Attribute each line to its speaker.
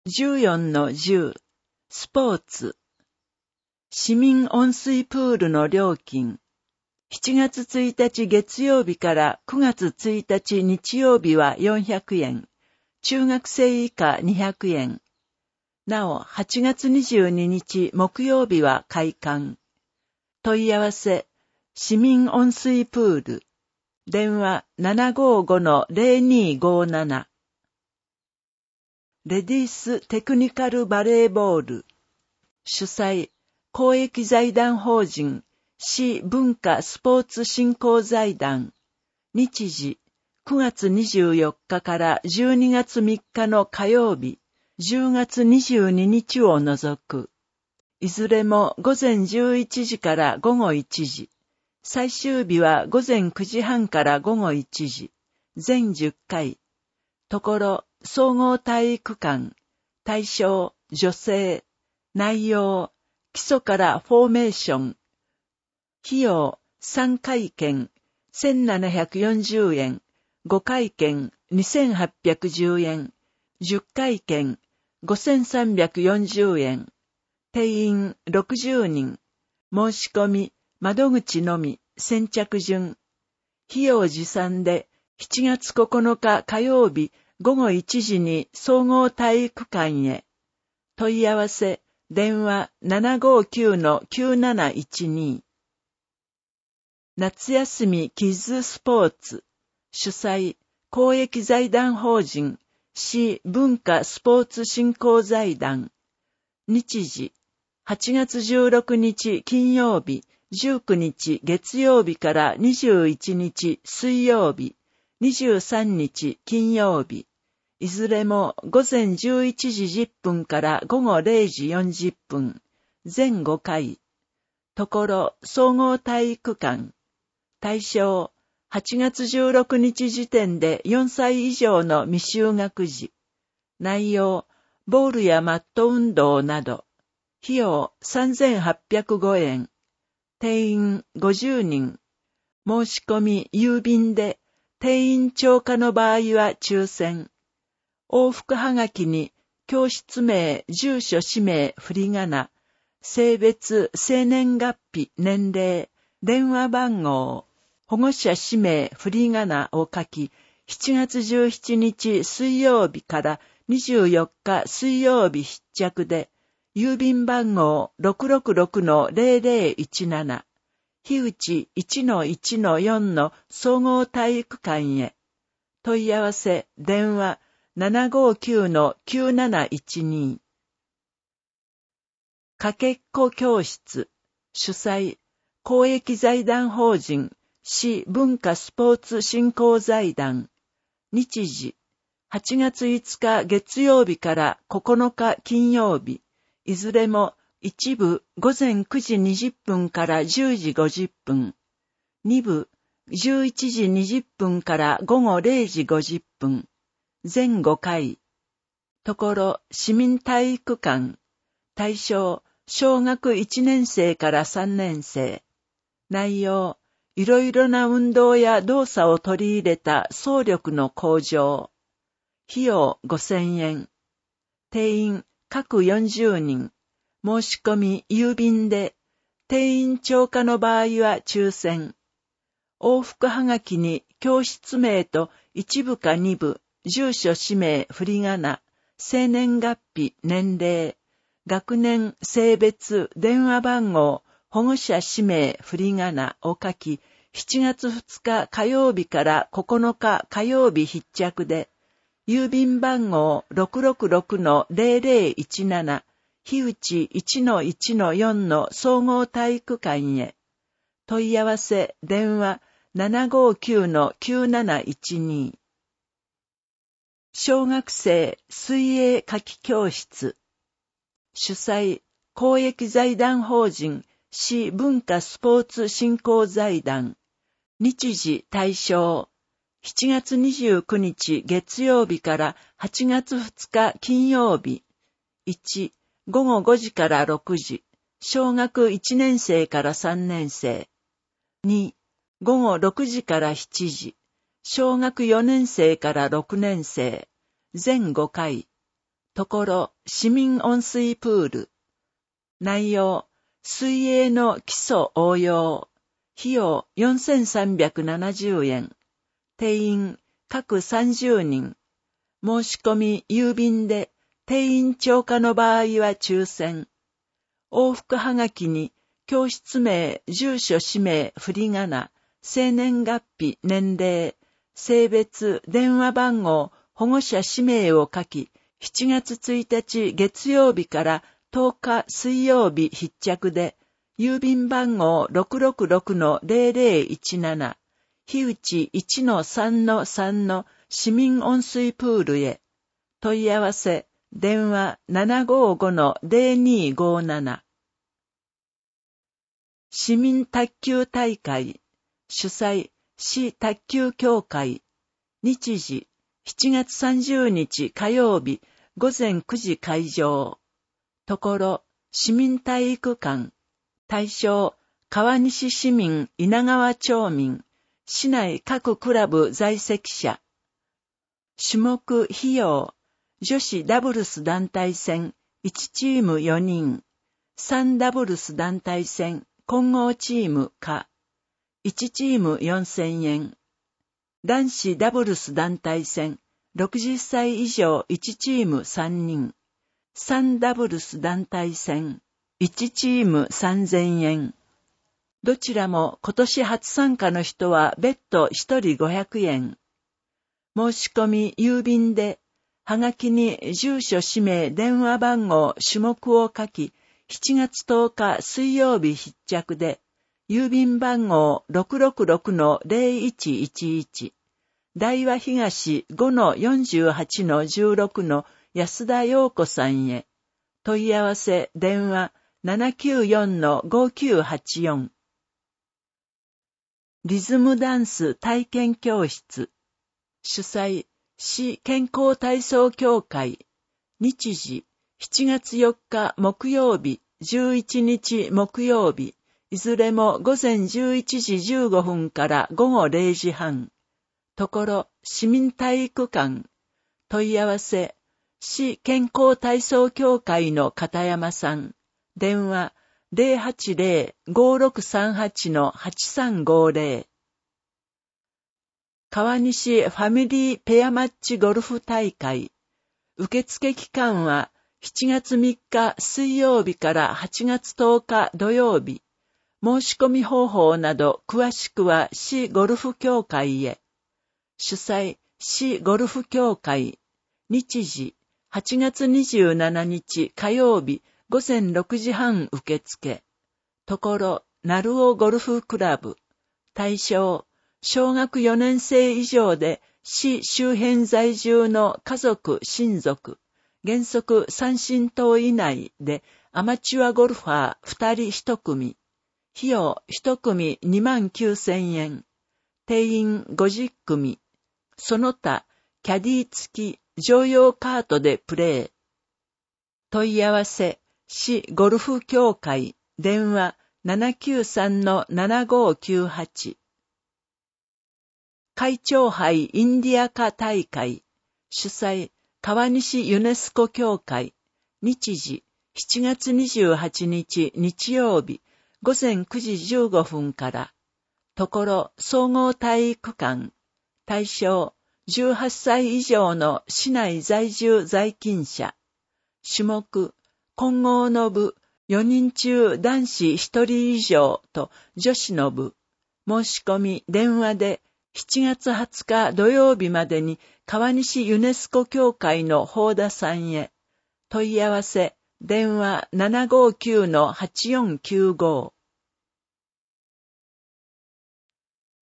Speaker 1: 14-10スポーツ市民温水プールの料金7月1日月曜日から9月1日日曜日は400円、中学生以下200円。なお、8月22日木曜日は開館。問い合わせ、市民温水プール。電話 755-0257。レディーステクニカルバレーボール。主催、公益財団法人、市文化スポーツ振興財団。日時、9月24日から12月3日の火曜日、10月22日を除く。いずれも午前11時から午後1時。最終日は午前9時半から午後1時。全10回。ところ、総合体育館。対象、女性。内容、基礎からフォーメーション。費用、3回券、1740円。5回券、2810円。10回券、5340円。定員60人。申し込み、窓口のみ、先着順。費用持参で、7月9日火曜日午後1時に総合体育館へ。問い合わせ、電話 759-9712。夏休みキッズスポーツ。主催、公益財団法人、市文化スポーツ振興財団。日時、8月16日金曜日、19日月曜日から21日水曜日、23日金曜日。いずれも午前11時10分から午後0時40分。全5回。ところ、総合体育館。対象、8月16日時点で4歳以上の未就学児。内容、ボールやマット運動など。費用3805円。定員50人。申し込み郵便で、定員超過の場合は抽選。往復はがきに、教室名、住所、氏名、振り仮名、性別、生年月日、年齢、電話番号、保護者氏名、振り仮名を書き、7月17日水曜日から24日水曜日必着で、郵便番号 666-0017、樋口 1-1-4 の総合体育館へ。問い合わせ、電話 759-9712。かけっこ教室。主催、公益財団法人、市文化スポーツ振興財団。日時、8月5日月曜日から9日金曜日。いずれも一部午前9時20分から10時50分。二部11時20分から午後0時50分。全5回。ところ、市民体育館。対象、小学1年生から3年生。内容、いろいろな運動や動作を取り入れた走力の向上。費用5000円。定員各40人。申し込み郵便で、定員超過の場合は抽選。往復はがきに教室名と一部か二部、住所氏名、振り仮名、生年月日、年齢、学年、性別、電話番号、保護者氏名、振り仮名を書き、7月2日火曜日から9日火曜日必着で、郵便番号 666-0017、樋口 1-1-4 の総合体育館へ。問い合わせ、電話 759-9712。小学生水泳夏季教室。主催、公益財団法人、市文化スポーツ振興財団。日時対象、7月29日月曜日から8月2日金曜日。1、午後5時から6時、小学1年生から3年生。2、午後6時から7時、小学4年生から6年生。全5回。 ところ、市民温水プール。内容、水泳の基礎応用。費用4370円。定員、各30人。申し込み、郵便で、定員超過の場合は抽選。往復はがきに、教室名、住所氏名、振り仮名、生年月日、年齢、性別、電話番号、保護者氏名を書き、7月1日月曜日から10日水曜日必着で、郵便番号 666-0017、日内 1-3-3 の市民温水プールへ。問い合わせ、電話 755-0257。市民卓球大会、主催、市卓球協会、日時、7月30日火曜日、午前9時会場。ところ、市民体育館。対象、川西市民稲川町民。市内各クラブ在籍者。種目費用。女子ダブルス団体戦、1チーム4人。3ダブルス団体戦、混合チームか。1チーム4000円。男子ダブルス団体戦、60歳以上1チーム3人。3ダブルス団体戦、1チーム3000円。どちらも今年初参加の人は別途1人500円。申し込み郵便で、はがきに住所氏名電話番号種目を書き、7月10日水曜日必着で、郵便番号 666-0111、大和東 5-48-16 の安田陽子さんへ。問い合わせ電話 794-5984。リズムダンス体験教室。主催、市健康体操協会。日時、7月4日木曜日、11日木曜日。いずれも午前11時15分から午後0時半。ところ、市民体育館。問い合わせ、市健康体操協会の片山さん。電話、080-5638-8350。川西ファミリーペアマッチゴルフ大会。受付期間は7月3日水曜日から8月10日土曜日。申し込み方法など詳しくは市ゴルフ協会へ。主催、市ゴルフ協会。日時、8月27日火曜日午前6時半受付。ところ、鳴尾ゴルフクラブ。対象、小学4年生以上で市周辺在住の家族、親族、原則3親等以内でアマチュアゴルファー2人1組。費用1組29,000円。定員50組。その他、キャディ付き乗用カートでプレー。問い合わせ、市ゴルフ協会、電話 793-7598。会長杯インディアカ大会。主催、川西ユネスコ協会。日時、7月28日日曜日。午前9時15分から。ところ、総合体育館。対象、18歳以上の市内在住在勤者。種目、混合の部、4人中男子1人以上と女子の部。申し込み電話で7月20日土曜日までに川西ユネスコ協会の法田さんへ。問い合わせ、電話 759-8495。